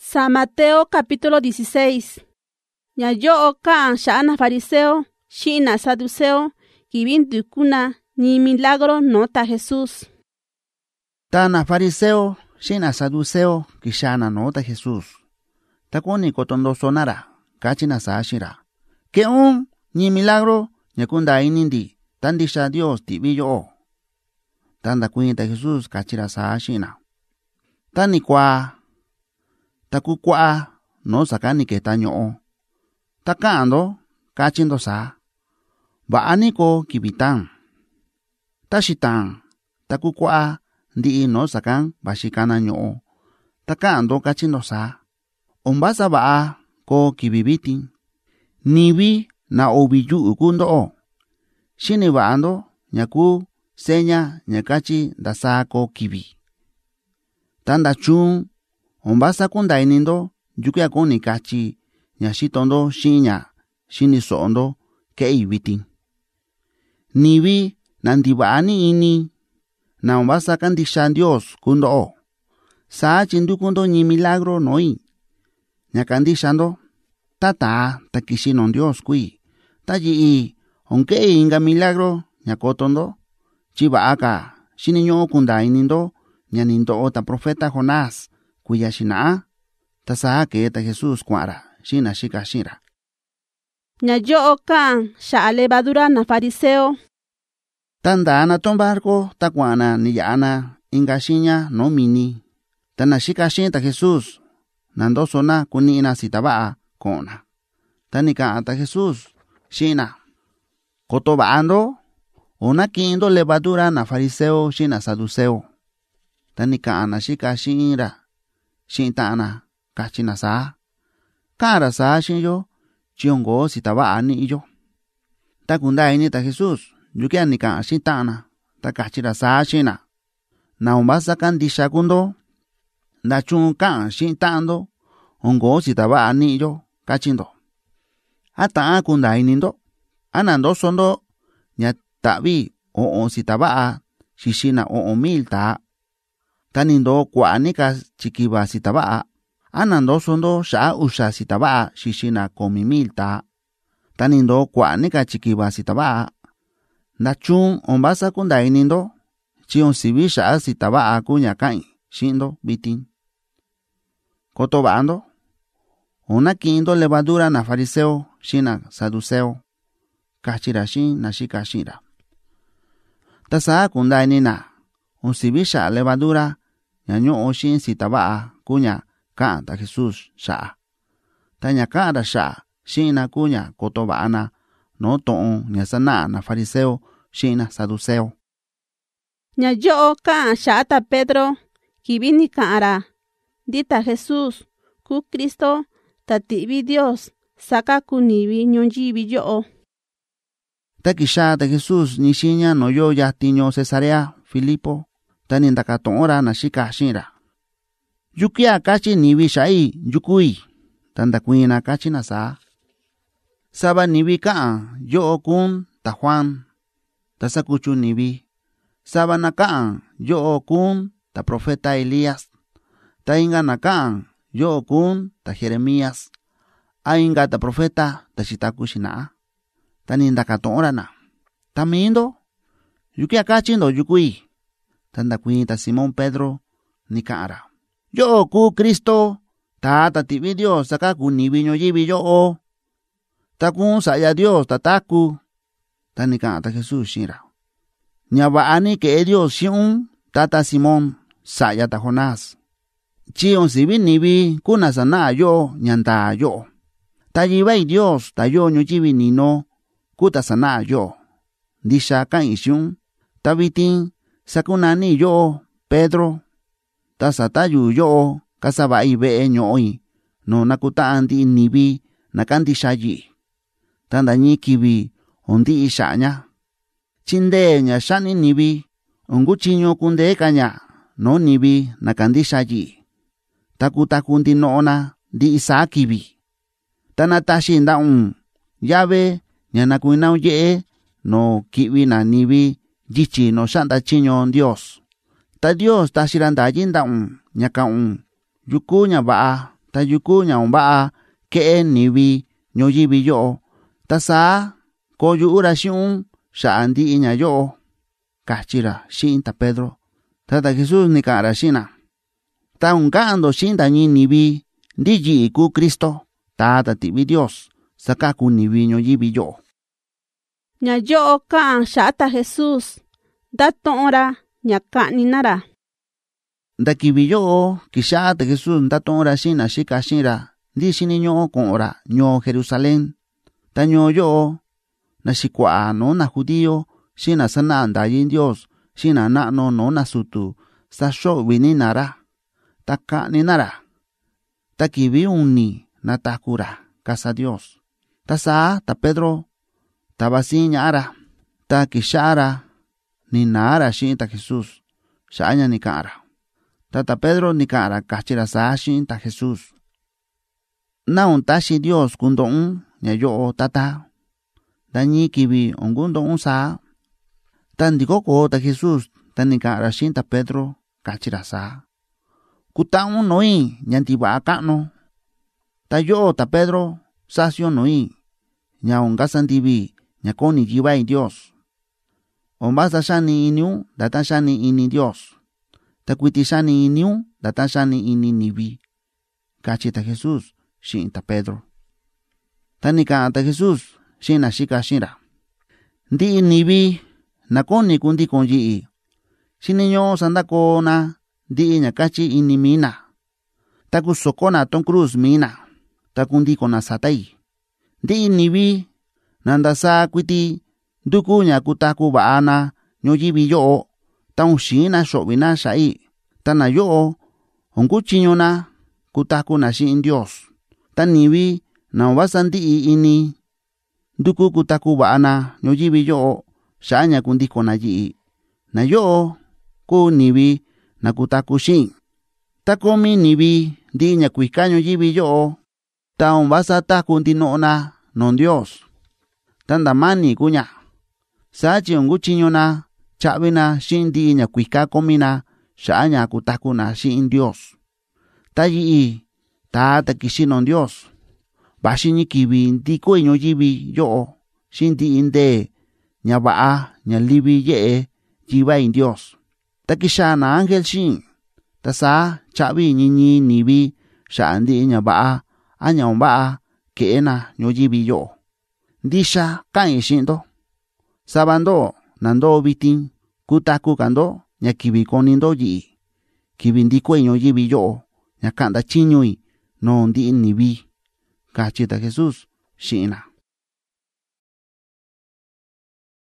San Mateo capítulo 16. Ñayo'o ka'an xa'ana fariseo xi'na saduceo kibindukuna ni milagro nota Jesús. Tana fariseo xi'na saduceo kixana nota Jesús. Takuni kotondo sonara kachina saashira. Keun ni milagro nyakunda inindi tandisha Dios tibiyo. Tanda kuinta Jesús kachira saashina. Tani kwa taku kwa no sakani ketaño. Takando kachindo sa. Baani ko kibitan. Tashitan taku kwa ndi no sakan bashikana nyo. Takando kachindo sa. Ombasa baa ko kibibitin. Nibi na obiyu ukundo. Shini baando nyaku senya nyakachi dasa ko kibi. Tanda chun ombasa kunda inindo yukia koni kachi nyashitondo shinya shini sondo kei bitin. Nibi nandibaani ini na ombasa kandishan Dios kundo. Saa chindu kundo ni milagro noi. Nyakandishando tata takishinon Dios kui. Taji onke inga milagro nyakotondo chiba aka shini nyo kunda inindo nyanindo ta profeta Jonás kuya shina tasa ke ta Jesús kwara shina shika shira. Ñayo'o ka'an sha'a levadura na fariseo. Tanda na tombarko takwana niyana inga shinya no mini. Tana shika shin ta Jesús nando sona kunina sitabaa kona. Tanika ta Jesús shina. Kotobaando una kindo levadura na fariseo shina saduceo. Tanika ana shika shira. Shintana kachina sa. Kara sa shinyo chiongo sitaba ani yo. Takunda ini ta Jesús yukia nika shintana takachira sa shina. Na umbasa kandisha kundo na chun kan shintando ongo sitaba ani yo kachindo. Ata kunda inindo anando sondo nya tabi o sitaba shishina o milta. Tanindo kwanika chikiba sitaba. Anando sondo sha usha sitaba shishina komi milta. Tanindo kwanika chikiba sitaba. Nachun ombasa kunda inindo. Chion sibi sha sitaba kunya kai shindo bitin. Kotobando. Una kindo levadura na fariseo shina saduceo. Kachira shin na shika shira. Tasa kunda inina. Un sibi sha levadura. Ñaño oshin sitaba kunya kanta Jesús sha. Taña kara sha shina kunya kotobaana no toon nyasana na fariseo shina saduceo. Ñayo'o ka'an sha'ata Pedro kibini ka'ara. Dita Jesús ku Kristo tatibi Dios saka kunibi nyonjibi yo'o. Takisha ta Jesús nishinya no yo ya tiño Cesarea Filipo. Taninda katonora na shika shira. Yukia kachi nibi shai yukui. Tanda kuina kachi na sa. Saba nibi kaan yo kun ta Juan. Tasakuchu nibi. Saba na kaan yo kun ta profeta Elías. Ta inga na kaan yo kun ta Jeremías. A inga ta profeta ta shitaku shina. Taninda katonora na. Tamindo. Yukia kachi ndo yukui. Tanda kuita Simón Pedro nikara. Yo ku Kristo tata tibi Dios saka kunibi nyoyibi yo. Takun saya Dios tataku. Tanika ta Jesús shira. Nyabaani ke Dios shiun tata Simón saya ta Jonás. Chion sibi nibi kuna sana yo nyanda yo. Tayibai Dios tayo nyoyibi nino kuta sana yo. Disha kan ishun tabitin sakunani yo Pedro tasatayu yo kasabai be nyoi no nakutaan di nibi nakandi shayi tanda nyikibi ondi ishanya chinde nya shani nibi onguchinyo kunde kanya no nibi nakandi shayi takutakundi noona di isakibi tanatashi ndaun yabe nya nakuinao ye no kibi na nibi Jichi no shanda chinyo Dios. Ta Dios ta shiranda jinda nyaka yuku nya ba ta yuku nhà ba kẽ nivi ño yivi yo ta sa ko yu ura xiun xa ndi ña yo kachira xin ta Pedro ta Jesús ni kara xina ta ungando xin ta ni nivi ndi yi ku Cristo ta tivi Dios saka ku nivi ño yivi yo ña yo ka xa ta Jesús da tora ña kani nara nda kivi yo kisha ta Jesús nda tora xina xika xira ndi xini ño con ora ño Jerusalén ta ño yo na xikua no na judío xina sana nda yin Dios xina na no na sutu sa sho vini nara ta kani nara ta kivi unni na takura casa Dios ta sa ta Pedro ta basiña ara ta kishara ni nara xin ta Jesús xaña ni kara ta Pedro ni kara kachira sa xin ta Jesús na un tashi Dios kundong ña yo tata dañi kivi ongundong sa tan dikoko ta Jesús tan ni kara xin ta Pedro kachira sa kutaun noi ñanti ba kano ta yo ta Pedro sasio noi ña ongasan divi ña koni jibai Dios ombasa shani iniu data shani ini Dios ta kuiti shani iniu data shani ini nivi kachita Jesús xin ta Pedro tanika ta Jesús xina xika xira ndi nivi na koni kundi konyi xiniño sandako na ndi ña kachi ini mina ta kusokona ton cruz mina ta kundi kona satai ndi nivi nandasa kuiti duku ña kutaku baana ño yivi yo ta unxina xovina xai ta na yo onkuchiño na kutaku na xin Dios ta nivi na ovasandi ini duku kutaku baana ño yivi yo xaña kundiko na yi na yo ku nivi na kutaku xin ta komi nivi ndi ña kuika ño yivi yo ta ovasa ta kundino na non Dios tanda mani kuña sachi onkuchiño na chavina xin ndi ña kuika komina xaña kutaku na xin Dios ta yi ta kixino Dios baxini kivi ndi kueño yivi yo xin ndi inde ña ba'a ña livi ye'e yibai Dios ta kixana ángel xin ta sa chavi ñiñi nivi xa ndi ña ba'a aña omba'a ke'ena ño yivi yo ndixa ka'i xindo sabando nando vitin kutaku kando ña kivi konindo yi kivi ndi kueño yivi yo ña ka'nda chiñui no ndi nivi kachita Jesús xina